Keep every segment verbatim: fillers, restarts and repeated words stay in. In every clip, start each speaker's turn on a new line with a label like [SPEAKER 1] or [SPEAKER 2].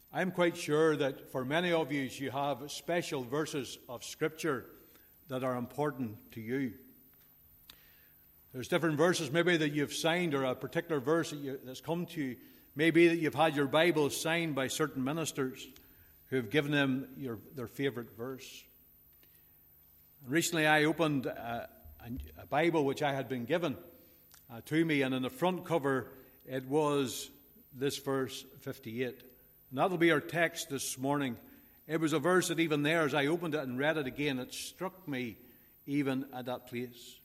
[SPEAKER 1] I'm quite sure that for many of you, you have special verses of Scripture that are important to you. There's different verses maybe that you've signed, or a particular verse that you, that's come to you. Maybe that you've had your Bible signed by certain ministers who have given them your, their favourite verse. And recently I opened a, a Bible which I had been given uh, to me, and on the front cover it was this verse fifty-eight. And that'll be our text this morning. It was a verse that even there, as I opened it and read it again, it struck me even at that place.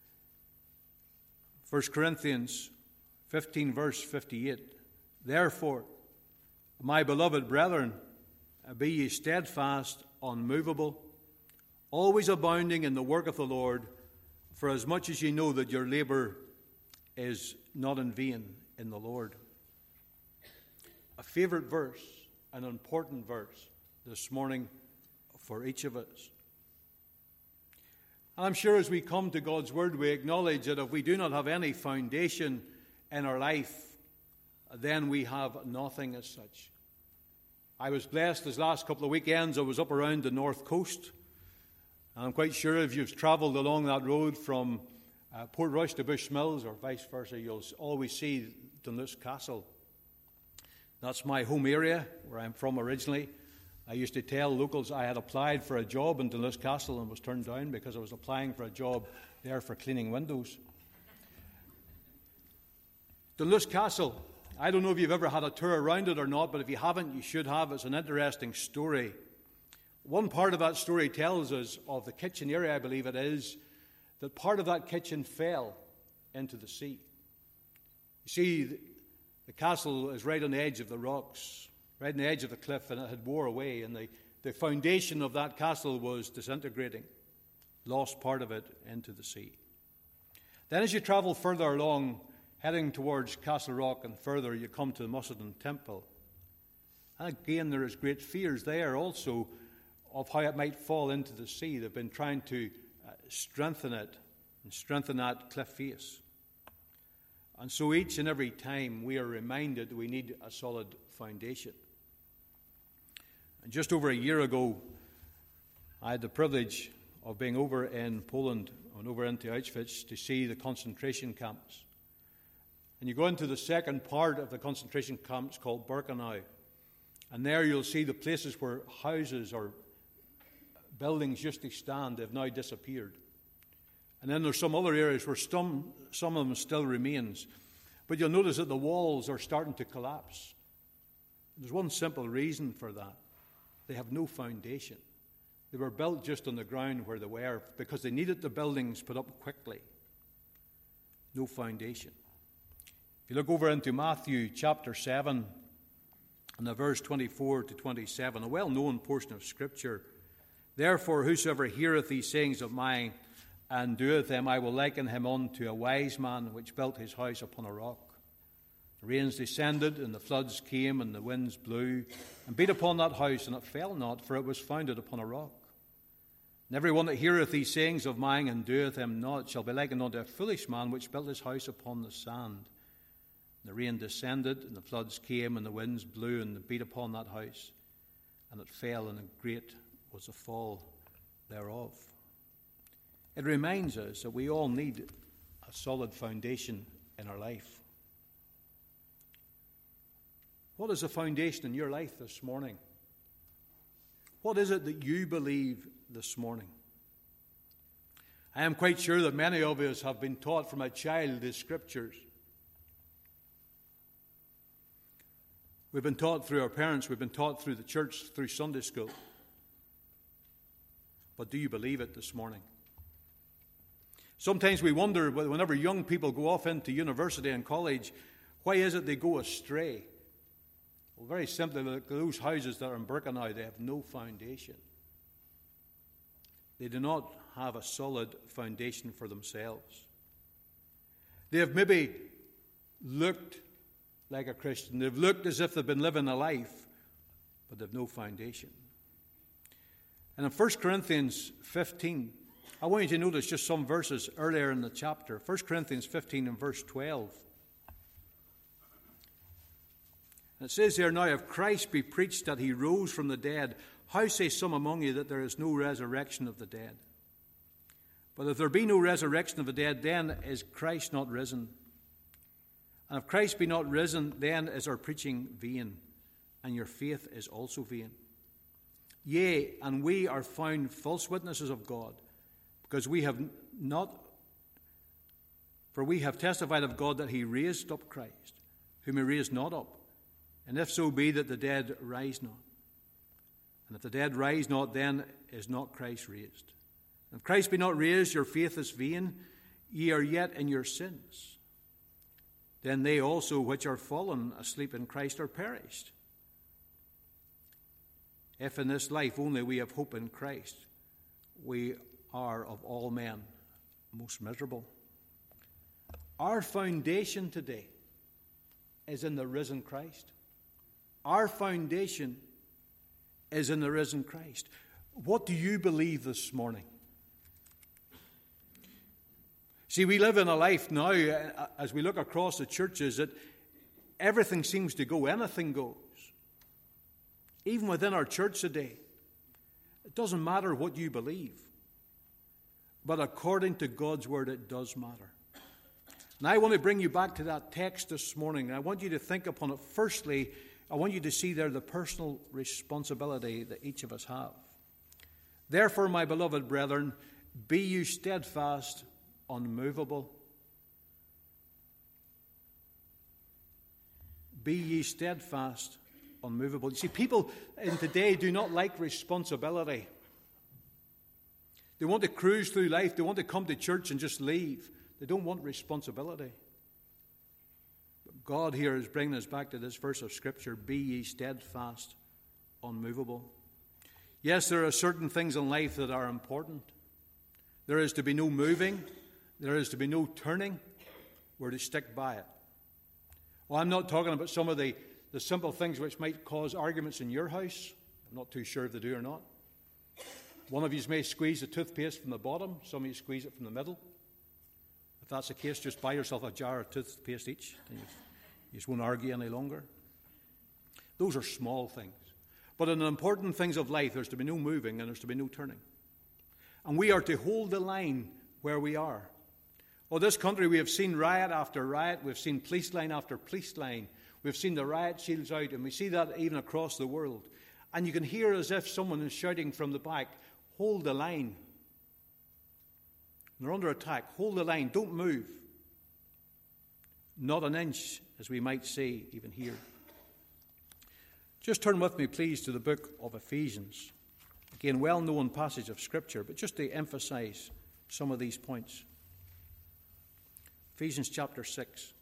[SPEAKER 1] First Corinthians fifteen, verse fifty-eight. Therefore, my beloved brethren, be ye steadfast, unmovable, always abounding in the work of the Lord, for as much as ye know that your labour is not in vain in the Lord. A favourite verse, an important verse this morning for each of us. And I'm sure as we come to God's Word, we acknowledge that if we do not have any foundation in our life, then we have nothing as such. I was blessed this last couple of weekends. I was up around the north coast. And I'm quite sure if you've travelled along that road from uh, Portrush to Bushmills or vice versa, you'll always see Dunluce Castle. That's my home area, where I'm from originally. I used to tell locals I had applied for a job in Dunluce Castle and was turned down because I was applying for a job there for cleaning windows. Dunluce Castle, I don't know if you've ever had a tour around it or not, but if you haven't, you should have. It's an interesting story. One part of that story tells us of the kitchen area, I believe it is, that part of that kitchen fell into the sea. You see, the castle is right on the edge of the rocks, right on the edge of the cliff, and it had wore away, and the, the foundation of that castle was disintegrating. Lost part of it into the sea. Then as you travel further along, heading towards Castle Rock and further, you come to the Musselton Temple. And again, there is great fears there also of how it might fall into the sea. They've been trying to uh, strengthen it and strengthen that cliff face. And so each and every time we are reminded that we need a solid foundation. And just over a year ago, I had the privilege of being over in Poland and over into Auschwitz to see the concentration camps. And you go into the second part of the concentration camps called Birkenau. And there you'll see the places where houses or buildings used to stand have now disappeared. And then there's some other areas where some, some of them still remains. But you'll notice that the walls are starting to collapse. There's one simple reason for that. They have no foundation. They were built just on the ground where they were because they needed the buildings put up quickly. No foundation. If you look over into Matthew chapter seven and the verse twenty-four to twenty-seven, a well-known portion of Scripture. Therefore, whosoever heareth these sayings of mine and doeth them, I will liken him unto a wise man which built his house upon a rock. The rains descended, and the floods came, and the winds blew, and beat upon that house, and it fell not, for it was founded upon a rock. And every one that heareth these sayings of mine and doeth them not shall be likened unto a foolish man which built his house upon the sand. And the rain descended, and the floods came, and the winds blew, and beat upon that house, and it fell, and great was the fall thereof. It reminds us that we all need a solid foundation in our life. What is the foundation in your life this morning? What is it that you believe this morning? I am quite sure that many of us have been taught from a child the Scriptures. We've been taught through our parents, we've been taught through the church, through Sunday school. But do you believe it this morning? Sometimes we wonder, whenever young people go off into university and college, why is it they go astray? Well, very simply, those houses that are in Birkenau, they have no foundation. They do not have a solid foundation for themselves. They have maybe looked like a Christian. They've looked as if they've been living a life, but they've no foundation. And in First Corinthians fifteen, I want you to notice just some verses earlier in the chapter. First Corinthians fifteen and verse twelve. It says there, now if Christ be preached that he rose from the dead, how say some among you that there is no resurrection of the dead? But if there be no resurrection of the dead, then is Christ not risen? And if Christ be not risen, then is our preaching vain, and your faith is also vain. Yea, and we are found false witnesses of God, because we have not, for we have testified of God that he raised up Christ, whom he raised not up. And if so be that the dead rise not. And if the dead rise not, then is not Christ raised. And if Christ be not raised, your faith is vain, ye are yet in your sins. Then they also which are fallen asleep in Christ are perished. If in this life only we have hope in Christ, we are of all men most miserable. Our foundation today is in the risen Christ. Our foundation is in the risen Christ. What do you believe this morning? See, we live in a life now, as we look across the churches, that everything seems to go, anything goes. Even within our church today, it doesn't matter what you believe. But according to God's word, it does matter. And I want to bring you back to that text this morning. I want you to think upon it. Firstly, I want you to see there the personal responsibility that each of us have. Therefore, my beloved brethren, be you steadfast, unmovable. Be ye steadfast, unmovable. You see, people in today do not like responsibility. They want to cruise through life. They want to come to church and just leave. They don't want responsibility. But God here is bringing us back to this verse of Scripture. Be ye steadfast, unmovable. Yes, there are certain things in life that are important. There is to be no moving. There is to be no turning. We're to stick by it. Well, I'm not talking about some of the, the simple things which might cause arguments in your house. I'm not too sure if they do or not. One of you may squeeze the toothpaste from the bottom. Some of you squeeze it from the middle. If that's the case, just buy yourself a jar of toothpaste each. And you, you just won't argue any longer. Those are small things. But in the important things of life, there's to be no moving and there's to be no turning. And we are to hold the line where we are. Well, this country, we have seen riot after riot. We've seen police line after police line. We've seen the riot shields out, and we see that even across the world. And you can hear as if someone is shouting from the back, hold the line. They're under attack. Hold the line. Don't move. Not an inch, as we might say even here. Just turn with me, please, to the book of Ephesians. Again, well-known passage of Scripture, but just to emphasize some of these points. Ephesians chapter six.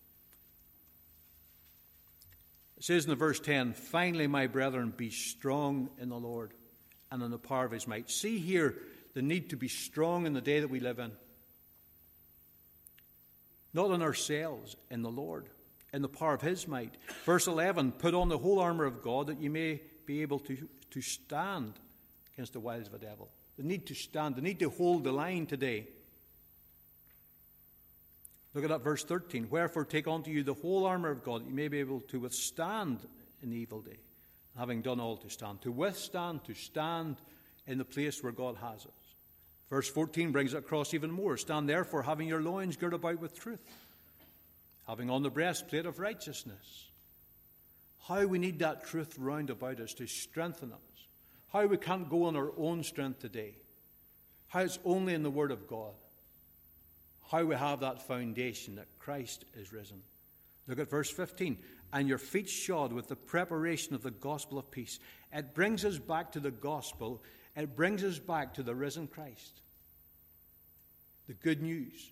[SPEAKER 1] It says in the verse ten, finally, my brethren, be strong in the Lord and in the power of his might. See here the need to be strong in the day that we live in. Not in ourselves, in the Lord, in the power of his might. Verse eleven, put on the whole armour of God that you may be able to, to stand against the wiles of the devil. The need to stand, the need to hold the line today. Look at that verse thirteen. Wherefore take unto you the whole armour of God that you may be able to withstand in the evil day, having done all to stand. To withstand, to stand in the place where God has us. Verse fourteen brings it across even more. Stand therefore, having your loins girt about with truth, having on the breastplate of righteousness. How we need that truth round about us to strengthen us. How we can't go on our own strength today. How it's only in the Word of God. How we have that foundation that Christ is risen. Look at verse fifteen. And your feet shod with the preparation of the gospel of peace. It brings us back to the gospel. It brings us back to the risen Christ. The good news.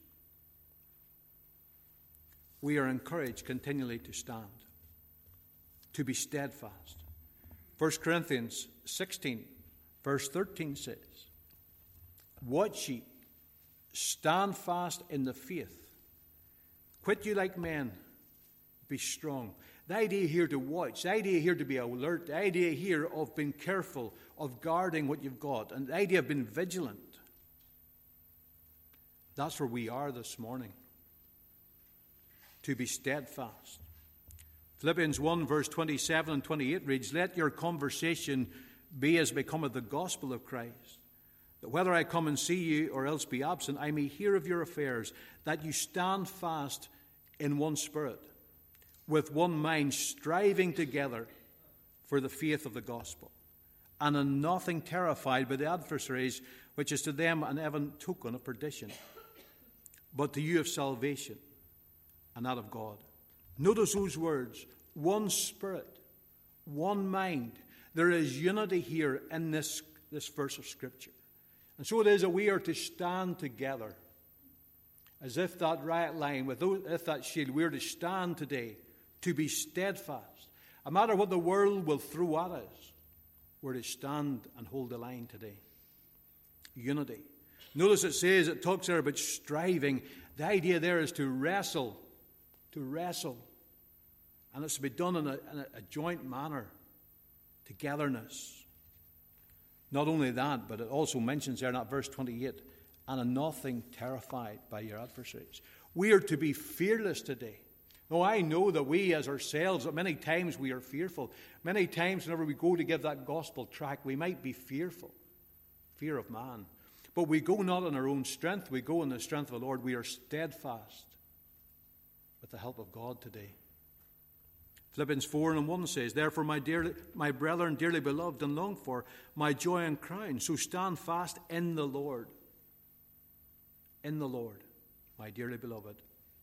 [SPEAKER 1] We are encouraged continually to stand. To be steadfast. First Corinthians sixteen, verse thirteen says, watch ye, stand fast in the faith. Quit you like men. Be strong. The idea here to watch, the idea here to be alert, the idea here of being careful, of guarding what you've got, and the idea of being vigilant. That's where we are this morning. To be steadfast. Philippians one, verse twenty-seven and twenty-eight reads, "Let your conversation be as becometh the gospel of Christ, that whether I come and see you or else be absent, I may hear of your affairs, that you stand fast in one spirit, with one mind, striving together for the faith of the gospel, and in nothing terrified by the adversaries, which is to them an evident token of perdition, but to you of salvation, and that of God." Notice those words, one spirit, one mind. There is unity here in this, this verse of Scripture. And so it is that we are to stand together, as if that right line, with those, if that shield, we are to stand today, to be steadfast. No matter what the world will throw at us, we're to stand and hold the line today. Unity. Notice it says, it talks there about striving. The idea there is to wrestle, to wrestle. And it's to be done in a, in a joint manner, togetherness. Not only that, but it also mentions there in that verse twenty-eight, "and in nothing terrified by your adversaries." We are to be fearless today. Oh, I know that we as ourselves, at many times we are fearful. Many times whenever we go to give that gospel tract, we might be fearful. Fear of man. But we go not in our own strength, we go in the strength of the Lord. We are steadfast with the help of God today. Philippians four and one says, "Therefore, my dear, my brethren, dearly beloved and longed for, my joy and crown, so stand fast in the Lord." In the Lord, my dearly beloved.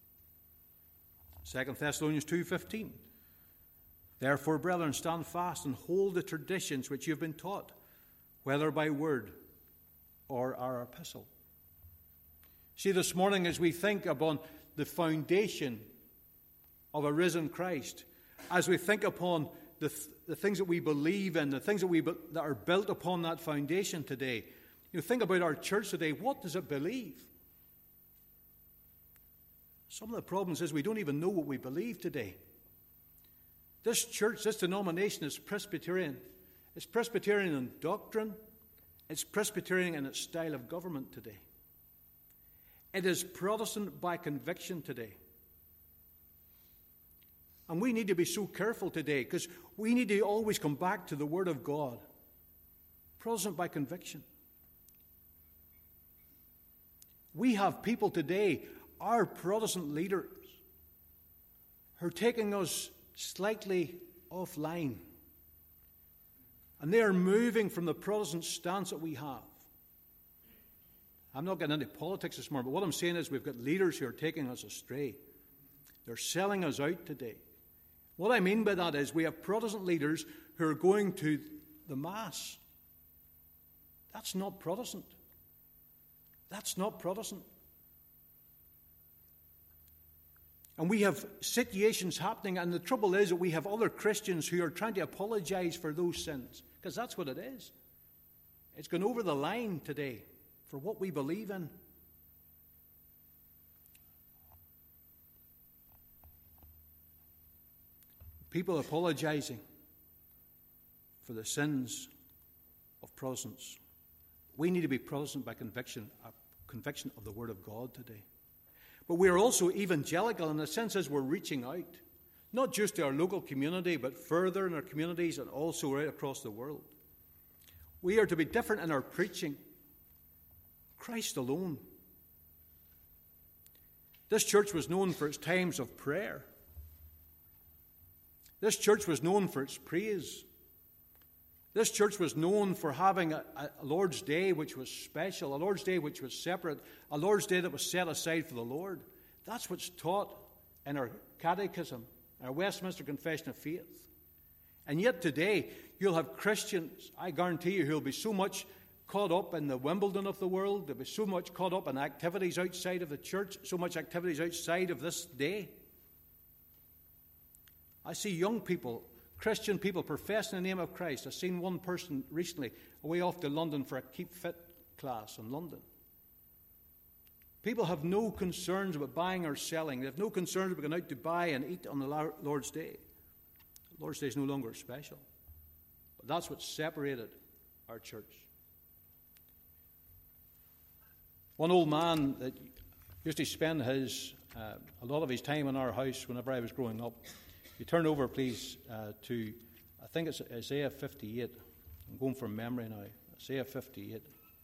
[SPEAKER 1] Second Thessalonians two fifteen. "Therefore, brethren, stand fast and hold the traditions which you have been taught, whether by word or our epistle." See, this morning as we think upon the foundation of a risen Christ, as we think upon the, th- the things that we believe in, the things that we be- that are built upon that foundation today, you know, think about our church today. What does it believe? Some of the problems is we don't even know what we believe today. This church, this denomination is Presbyterian. It's Presbyterian in doctrine. It's Presbyterian in its style of government today. It is Protestant by conviction today. And we need to be so careful today, because we need to always come back to the Word of God. Protestant by conviction. We have people today, our Protestant leaders, who are taking us slightly offline. And they are moving from the Protestant stance that we have. I'm not getting into politics this morning, but what I'm saying is we've got leaders who are taking us astray. They're selling us out today. What I mean by that is we have Protestant leaders who are going to the Mass. That's not Protestant. That's not Protestant. And we have situations happening, and the trouble is that we have other Christians who are trying to apologize for those sins, because that's what it is. It's gone over the line today for what we believe in. People apologizing for the sins of Protestants. We need to be Protestant by conviction, a conviction of the Word of God today. But we are also evangelical in the sense as we're reaching out, not just to our local community, but further in our communities and also right across the world. We are to be different in our preaching. Christ alone. This church was known for its times of prayer. This church was known for its praise. This church was known for having a, a Lord's Day which was special, a Lord's Day which was separate, a Lord's Day that was set aside for the Lord. That's what's taught in our catechism, our Westminster Confession of Faith. And yet today, you'll have Christians, I guarantee you, who'll be so much caught up in the Wimbledon of the world, they'll be so much caught up in activities outside of the church, so much activities outside of this day. I see young people, Christian people, professing the name of Christ. I've seen one person recently away off to London for a Keep Fit class in London. People have no concerns about buying or selling. They have no concerns about going out to buy and eat on the Lord's Day. The Lord's Day is no longer special. But that's what separated our church. One old man that used to spend his uh, a lot of his time in our house whenever I was growing up, You turn over, please, uh, to, I think it's Isaiah fifty-eight. I'm going from memory now. Isaiah fifty-eight.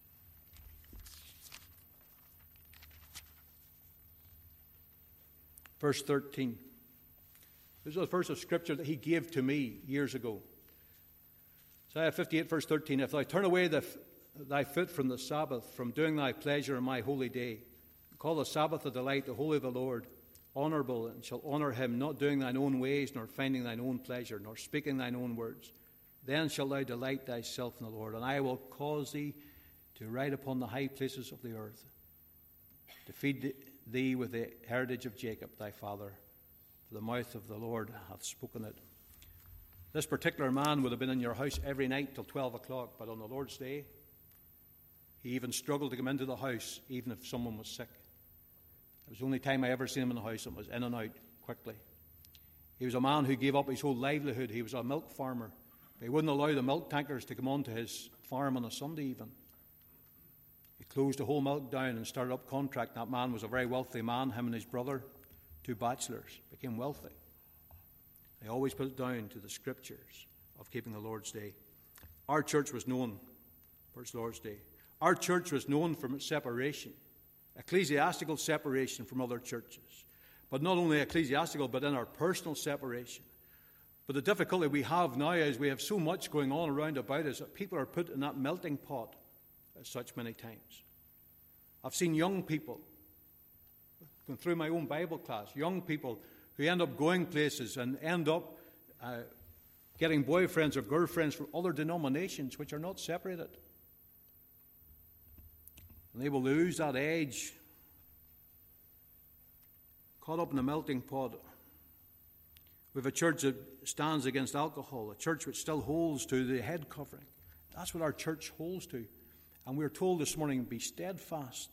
[SPEAKER 1] Verse thirteen. This is a verse of Scripture that he gave to me years ago. Isaiah fifty-eight, verse thirteen. If thou turn away the, thy foot from the Sabbath, from doing thy pleasure in my holy day, call the Sabbath a delight, the holy of the Lord, honourable, and shall honour him, not doing thine own ways, nor finding thine own pleasure, nor speaking thine own words. Then shalt thou delight thyself in the Lord, and I will cause thee to ride upon the high places of the earth, to feed thee with the heritage of Jacob thy father, for the mouth of the Lord hath spoken it. This particular man would have been in your house every night till twelve o'clock, but on the Lord's day, he even struggled to come into the house, even if someone was sick. It was the only time I ever seen him in the house, and was in and out quickly. He was a man who gave up his whole livelihood. He was a milk farmer. He wouldn't allow the milk tankers to come onto his farm on a Sunday even. He closed the whole milk down and started up contract. That man was a very wealthy man, him and his brother, two bachelors, became wealthy. They always put it down to the Scriptures of keeping the Lord's Day. Our church was known for its Lord's Day. Our church was known for its separation, ecclesiastical separation from other churches. But not only ecclesiastical, but in our personal separation. But the difficulty we have now is we have so much going on around about us that people are put in that melting pot at such many times. I've seen young people, going through my own Bible class, young people who end up going places and end up uh, getting boyfriends or girlfriends from other denominations which are not separated. And they will lose that edge, caught up in the melting pot. We have a church that stands against alcohol, a church which still holds to the head covering. That's what our church holds to. And we're told this morning, be steadfast.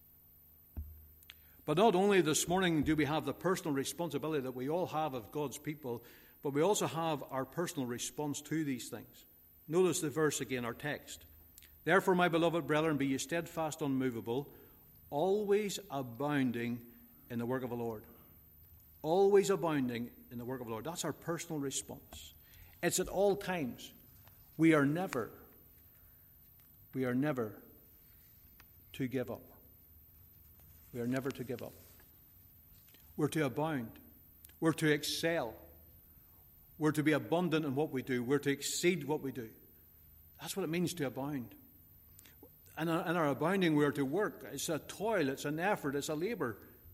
[SPEAKER 1] But not only this morning do we have the personal responsibility that we all have of God's people, but we also have our personal response to these things. Notice the verse again, our text. Therefore, my beloved brethren, be ye steadfast, unmovable, always abounding in the work of the Lord. Always abounding in the work of the Lord. That's our personal response. It's at all times. We are never, we are never to give up. We are never to give up. We're to abound. We're to excel. We're to be abundant in what we do. We're to exceed what we do. That's what it means to abound. And in our abounding, we're to work. It's a toil, it's an effort, it's a labor.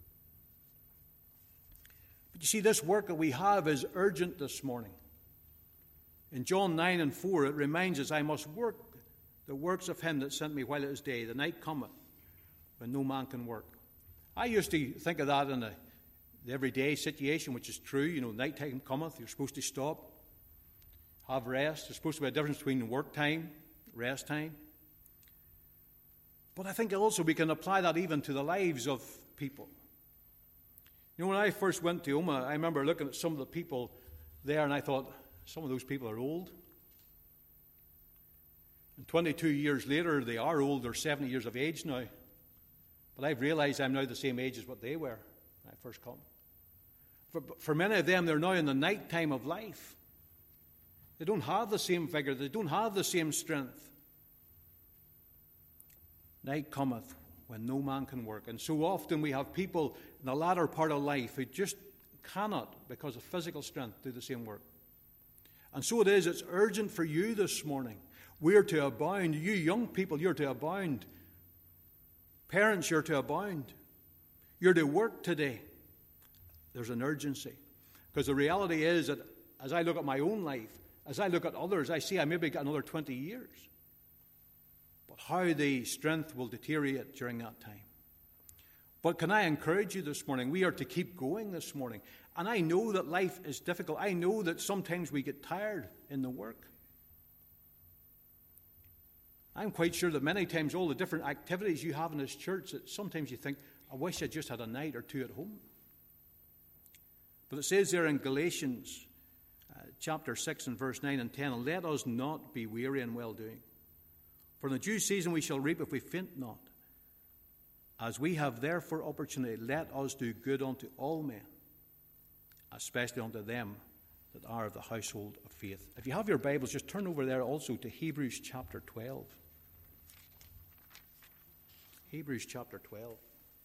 [SPEAKER 1] But you see, this work that we have is urgent this morning. In John nine and four, it reminds us, I must work the works of him that sent me while it is day. The night cometh when no man can work. I used to think of that in a, the everyday situation, which is true. You know, night time cometh, you're supposed to stop, have rest. There's supposed to be a difference between work time, rest time. But I think also we can apply that even to the lives of people. You know, when I first went to Omagh, I remember looking at some of the people there, and I thought, some of those people are old. And twenty-two years later, they are old. They're seventy years of age now. But I've realized I'm now the same age as what they were when I first come. For, for many of them, they're now in the night time of life. They don't have the same vigor. They don't have the same strength. Night cometh when no man can work. And so often we have people in the latter part of life who just cannot, because of physical strength, do the same work. And so it is, it's urgent for you this morning. We're to abound. You young people, you're to abound. Parents, you're to abound. You're to work today. There's an urgency. Because the reality is that as I look at my own life, as I look at others, I see I maybe got another twenty years. But how the strength will deteriorate during that time. But can I encourage you this morning? We are to keep going this morning. And I know that life is difficult. I know that sometimes we get tired in the work. I'm quite sure that many times all the different activities you have in this church, that sometimes you think, I wish I just had a night or two at home. But it says there in Galatians uh, chapter six and verse nine and ten, let us not be weary in well-doing. For in the due season we shall reap if we faint not. As we have therefore opportunity, let us do good unto all men, especially unto them that are of the household of faith. If you have your Bibles, just turn over there also to Hebrews chapter twelve. Hebrews chapter twelve.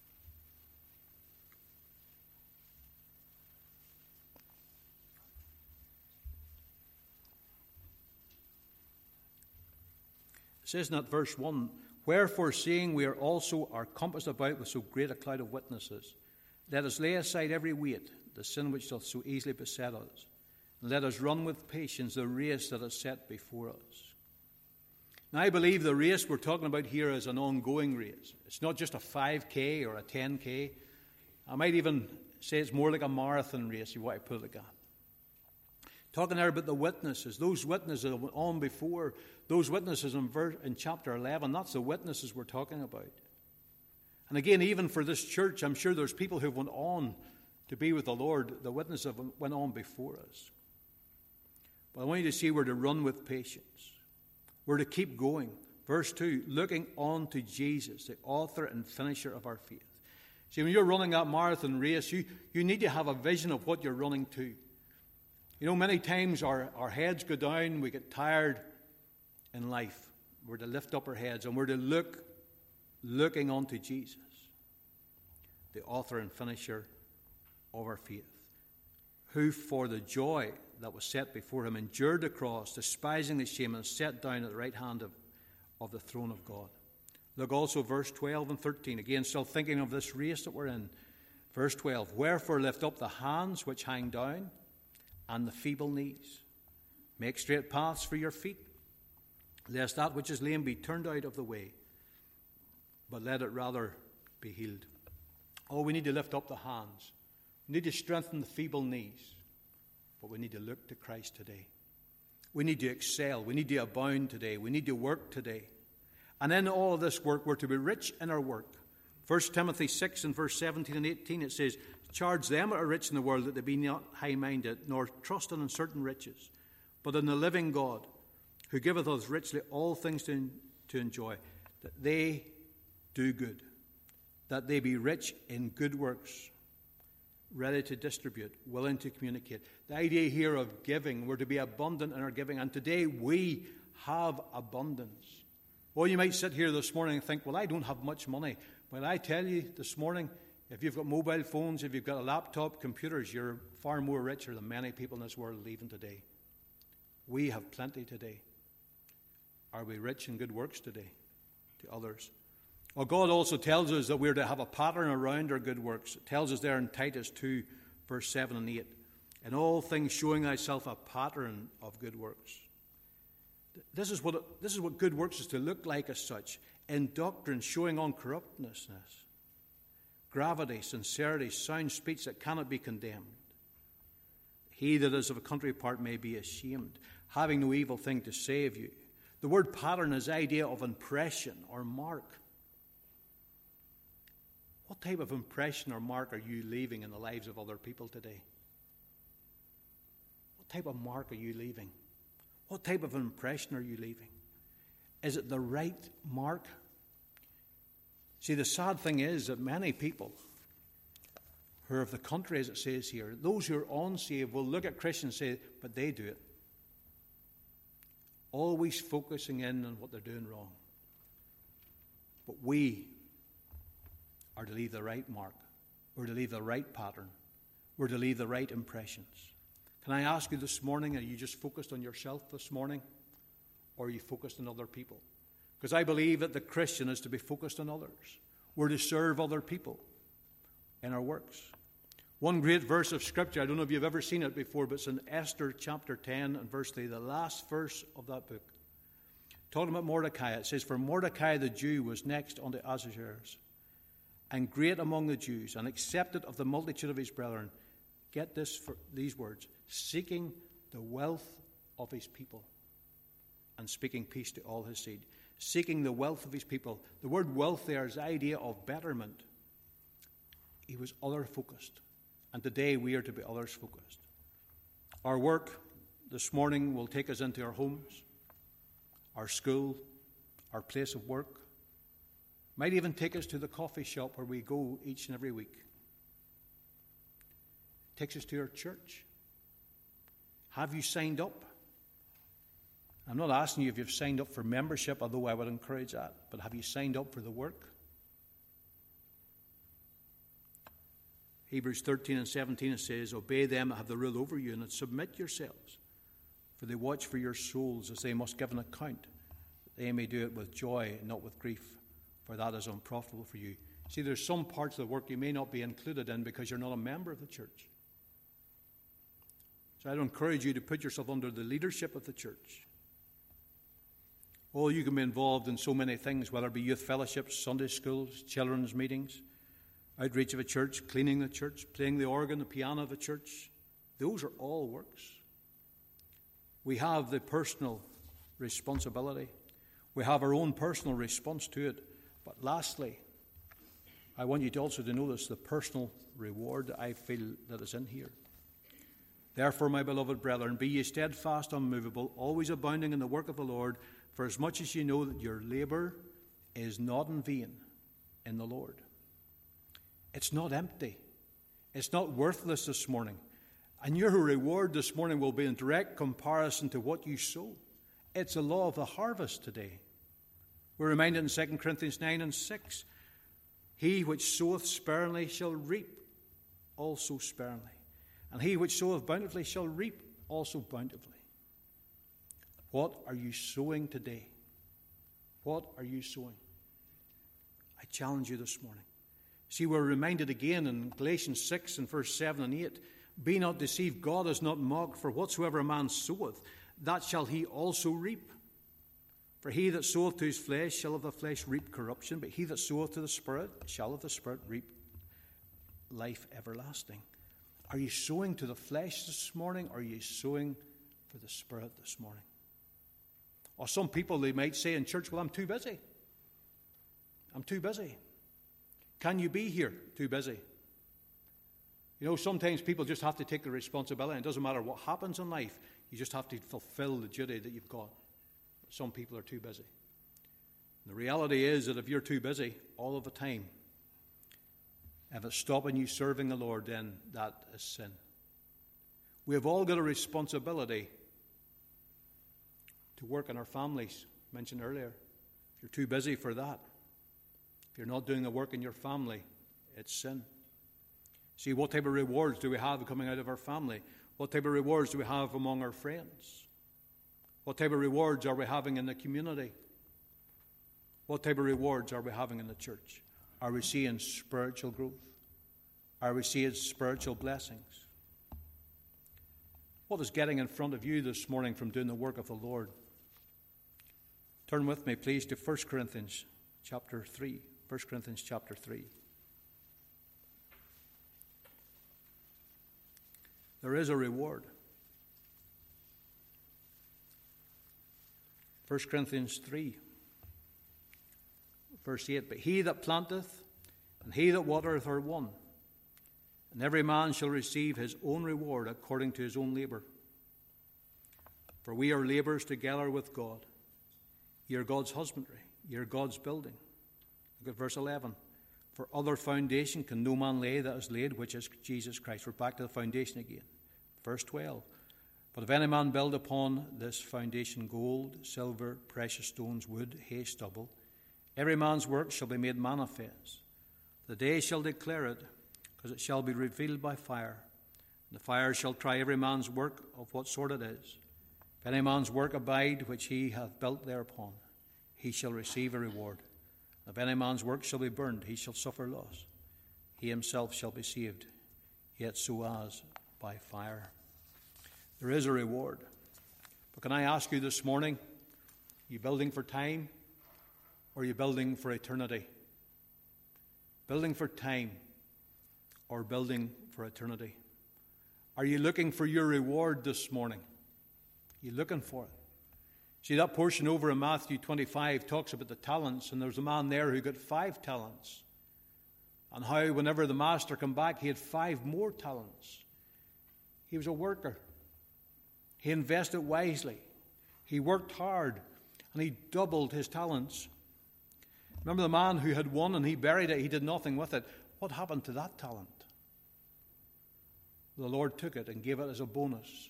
[SPEAKER 1] It says in that verse one, "Wherefore, seeing we are also are compassed about with so great a cloud of witnesses, let us lay aside every weight, the sin which doth so easily beset us, and let us run with patience the race that is set before us." Now, I believe the race we're talking about here is an ongoing race. It's not just a five K or a ten K. I might even say it's more like a marathon race, if you want to put it like that. Talking there about the witnesses, those witnesses that went on before, those witnesses in, verse, in chapter eleven, that's the witnesses we're talking about. And again, even for this church, I'm sure there's people who went on to be with the Lord, the witnesses that went on before us. But I want you to see we're to run with patience. We're to keep going. Verse two, looking on to Jesus, the author and finisher of our faith. See, when you're running that marathon race, you, you need to have a vision of what you're running to. You know, many times our, our heads go down, we get tired in life. We're to lift up our heads and we're to look, looking on to Jesus, the author and finisher of our faith, who for the joy that was set before him endured the cross, despising the shame, and sat down at the right hand of, of the throne of God. Look also verse twelve and thirteen. Again, still thinking of this race that we're in. Verse twelve, "Wherefore lift up the hands which hang down, and the feeble knees. Make straight paths for your feet, lest that which is lame be turned out of the way, but let it rather be healed." Oh, we need to lift up the hands. We need to strengthen the feeble knees. But we need to look to Christ today. We need to excel. We need to abound today. We need to work today. And in all of this work, we're to be rich in our work. First Timothy six and verse seventeen and eighteen, it says, "Charge them that are rich in the world that they be not high-minded, nor trust in uncertain riches, but in the living God, who giveth us richly all things to, to enjoy, that they do good, that they be rich in good works, ready to distribute, willing to communicate." The idea here of giving, we're to be abundant in our giving, and today we have abundance. Well, you might sit here this morning and think, well, I don't have much money. Well, I tell you this morning, if you've got mobile phones, if you've got a laptop, computers, you're far more richer than many people in this world even today. We have plenty today. Are we rich in good works today to others? Well, God also tells us that we're to have a pattern around our good works. It tells us there in Titus two, verse seven and eight. "In all things showing thyself a pattern of good works." This is what it, this is what good works is to look like as such. In doctrine, showing uncorruptness, gravity, sincerity, sound speech that cannot be condemned. He that is of a country part may be ashamed, having no evil thing to say of you. The word pattern is the idea of impression or mark. What type of impression or mark are you leaving in the lives of other people today? What type of mark are you leaving? What type of impression are you leaving? Is it the right mark? See, the sad thing is that many people who are of the country, as it says here, those who are unsaved will look at Christians and say, but they do it. Always focusing in on what they're doing wrong. But we are to leave the right mark. We're to leave the right pattern. We're to leave the right impressions. Can I ask you this morning, are you just focused on yourself this morning? Or are you focused on other people? Because I believe that the Christian is to be focused on others. We're to serve other people in our works. One great verse of Scripture, I don't know if you've ever seen it before, but it's in Esther chapter ten and verse three, the last verse of that book. Talking about Mordecai, it says, "For Mordecai the Jew was next unto Ahasuerus, and great among the Jews, and accepted of the multitude of his brethren." Get this, for these words, "seeking the wealth of his people, and speaking peace to all his seed." Seeking the wealth of his people. The word wealth there is the idea of betterment. He was other-focused. And today we are to be others-focused. Our work this morning will take us into our homes, our school, our place of work. Might even take us to the coffee shop where we go each and every week. Takes us to our church. Have you signed up? I'm not asking you if you've signed up for membership, although I would encourage that, but have you signed up for the work? Hebrews thirteen and seventeen, it says, obey them that have the rule over you, and submit yourselves, for they watch for your souls, as they must give an account, that they may do it with joy and not with grief, for that is unprofitable for you. See, there's some parts of the work you may not be included in because you're not a member of the church. So I'd encourage you to put yourself under the leadership of the church. Oh, you can be involved in so many things, whether it be youth fellowships, Sunday schools, children's meetings, outreach of a church, cleaning the church, playing the organ, the piano of a church. Those are all works. We have the personal responsibility. We have our own personal response to it. But lastly, I want you to also to notice the personal reward that I feel that is in here. Therefore, my beloved brethren, be ye steadfast, unmovable, always abounding in the work of the Lord, for as much as you know that your labour is not in vain in the Lord. It's not empty. It's not worthless this morning. And your reward this morning will be in direct comparison to what you sow. It's a law of the harvest today. We're reminded in Second Corinthians nine and six, he which soweth sparingly shall reap also sparingly, and he which soweth bountifully shall reap also bountifully. What are you sowing today? What are you sowing? I challenge you this morning. See, we're reminded again in Galatians six and verse seven and eight, be not deceived, God is not mocked, for whatsoever a man soweth, that shall he also reap. For he that soweth to his flesh shall of the flesh reap corruption, but he that soweth to the Spirit shall of the Spirit reap life everlasting. Are you sowing to the flesh this morning, or are you sowing for the Spirit this morning? Or some people, they might say in church, well, I'm too busy. I'm too busy. Can you be here too busy? You know, sometimes people just have to take the responsibility. It doesn't matter what happens in life. You just have to fulfill the duty that you've got. But some people are too busy. And the reality is that if you're too busy all of the time, if it's stopping you serving the Lord, then that is sin. We have all got a responsibility to work in our families, mentioned earlier. If you're too busy for that, if you're not doing the work in your family, it's sin. See, what type of rewards do we have coming out of our family? What type of rewards do we have among our friends? What type of rewards are we having in the community? What type of rewards are we having in the church? Are we seeing spiritual growth? Are we seeing spiritual blessings? What is getting in front of you this morning from doing the work of the Lord? Turn with me, please, to First Corinthians chapter three. First Corinthians chapter three. There is a reward. First Corinthians three, verse eight. But he that planteth and he that watereth are one, and every man shall receive his own reward according to his own labour. For we are labourers together with God. Ye are God's husbandry, ye are God's building. Look at verse eleven. For other foundation can no man lay that is laid, which is Jesus Christ. We're back to the foundation again. Verse twelve. But if any man build upon this foundation gold, silver, precious stones, wood, hay, stubble, every man's work shall be made manifest. The day shall declare it, because it shall be revealed by fire. And the fire shall try every man's work of what sort it is. If any man's work abide, which he hath built thereupon, he shall receive a reward. If any man's work shall be burned, he shall suffer loss. He himself shall be saved, yet so as by fire. There is a reward. But can I ask you this morning, are you building for time, or are you building for eternity? Building for time, or building for eternity? Are you looking for your reward this morning? Are you looking for it? See, that portion over in Matthew twenty-five talks about the talents, and there's a man there who got five talents, and how whenever the master came back, he had five more talents. He was a worker. He invested wisely. He worked hard, and he doubled his talents. Remember the man who had one and he buried it, he did nothing with it. What happened to that talent? The Lord took it and gave it as a bonus to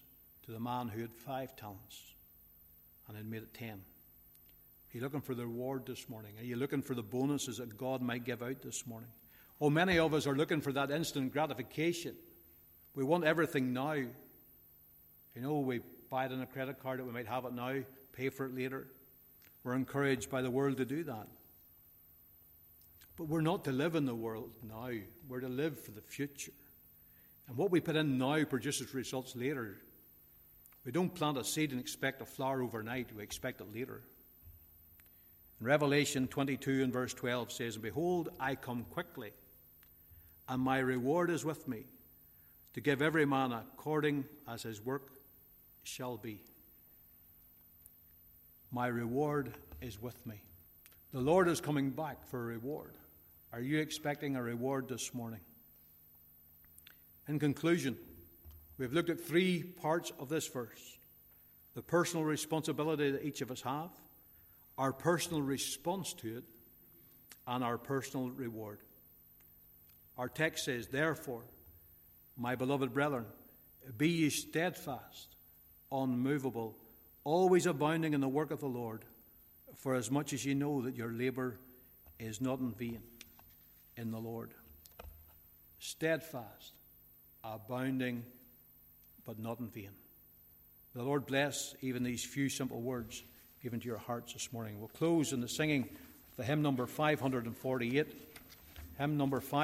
[SPEAKER 1] to the man who had five talents and had made it ten. Are you looking for the reward this morning? Are you looking for the bonuses that God might give out this morning? Oh, many of us are looking for that instant gratification. We want everything now. You know, we buy it on a credit card that we might have it now, pay for it later. We're encouraged by the world to do that. But we're not to live in the world now. We're to live for the future. And what we put in now produces results later. We don't plant a seed and expect a flower overnight. We expect it later. In Revelation twenty-two and verse twelve says, "And behold, I come quickly, and my reward is with me, to give every man according as his work shall be." My reward is with me. The Lord is coming back for a reward. Are you expecting a reward this morning? In conclusion, we've looked at three parts of this verse. The personal responsibility that each of us have, our personal response to it, and our personal reward. Our text says, "Therefore, my beloved brethren, be ye steadfast, unmovable, always abounding in the work of the Lord, for as much as ye know that your labour is not in vain in the Lord." Steadfast, abounding, but not in vain. The Lord bless even these few simple words given to your hearts this morning. We'll close in the singing of the hymn number five hundred forty-eight. Hymn number five.